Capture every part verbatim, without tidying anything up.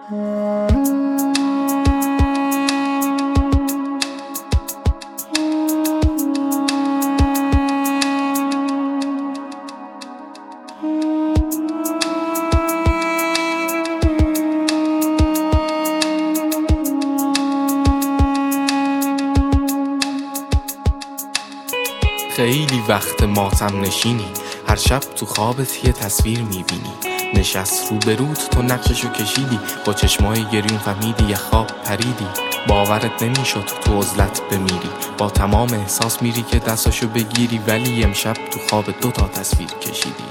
خیلی وقت ماتم نشینی، هر شب تو خوابت یه تصویر میبینی، نشست رو بروت تو نقششو کشیدی، با چشمای گریون فهمیدی یه خواب پریدی، باورت نمیشد تو عزلت بمیری، با تمام احساس میری که دستاشو بگیری، ولی امشب تو خواب دوتا تصویر کشیدی.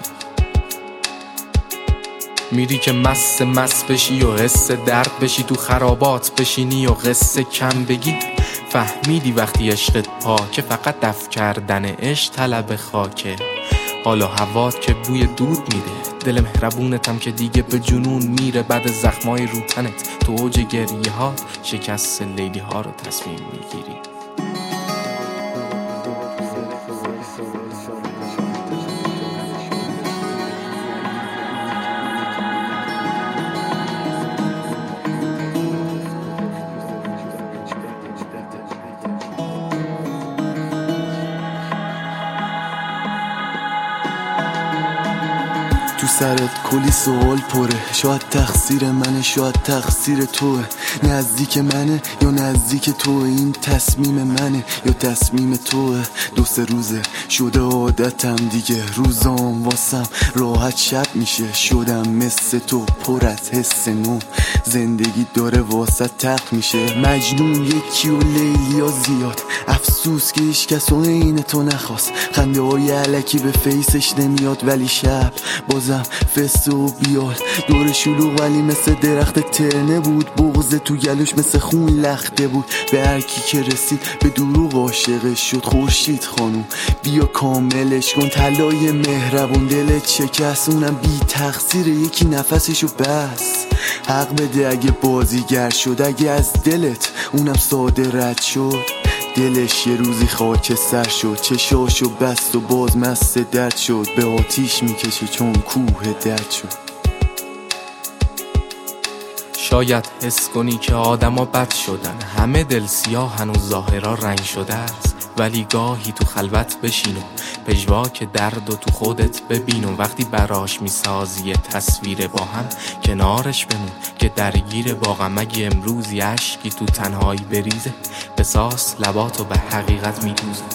میری که مست مست بشی و حس درد بشی، تو خرابات بشینی و قصه کم بگی، فهمیدی وقتی عشقت پاکه فقط دفع کردن عشق طلب خاکه. حالا هوات که بوی دود میده، دل مهربونتم که دیگه به جنون میره، بعد زخمای رو تنت تو اوج گریه ها شکست لیلی ها رو تصمیم میگیری. تو سرت کلی سوال پره، شاید تقصیر منه شاید تقصیر توه، نزدیک منه یا نزدیک توه، این تصمیم منه یا تصمیم توه. دو سه روزه شده عادتم دیگه، روزام واسم راحت شب میشه، شدم مثل تو پر از حس نو، زندگی داره واسه تق میشه، مجنون یکی و لیلیا زیاد، افسوس که هیچ کس و این تو نخواست، خنده های علکی به فیسش نمیاد، ولی شب بازم فست و بیال، دور شلوغ ولی مثل درخت ترنه بود، بغض تو گلوش مثل خون لخته بود، به هرکی که رسید به دروغ عاشقش شد. خورشید خانوم بیا کاملش کن، طلای مهربون دلت شکست، اونم بی تقصیر یکی نفسشو بس، حق بده اگه بازیگر شد، اگه از دلت اونم ساده رد شد، دلش یه روزی خاک سر شد، چشاشو بست و باز مست درد شد، به آتیش میکشه چون کوه درد شد. شاید حس کنی که آدما بد شدن، همه دل سیاه هنوز ظاهرا رنگ شده است، ولی گاهی تو خلوت بشین و پژواک درد و تو خودت ببین، و وقتی براش میسازی تصویر با هم کنارش بمون که درگیر با غم، اگه امروزی اشکی تو تنهایی بریزه، قصاص لباتو به حقیقت میدوزه.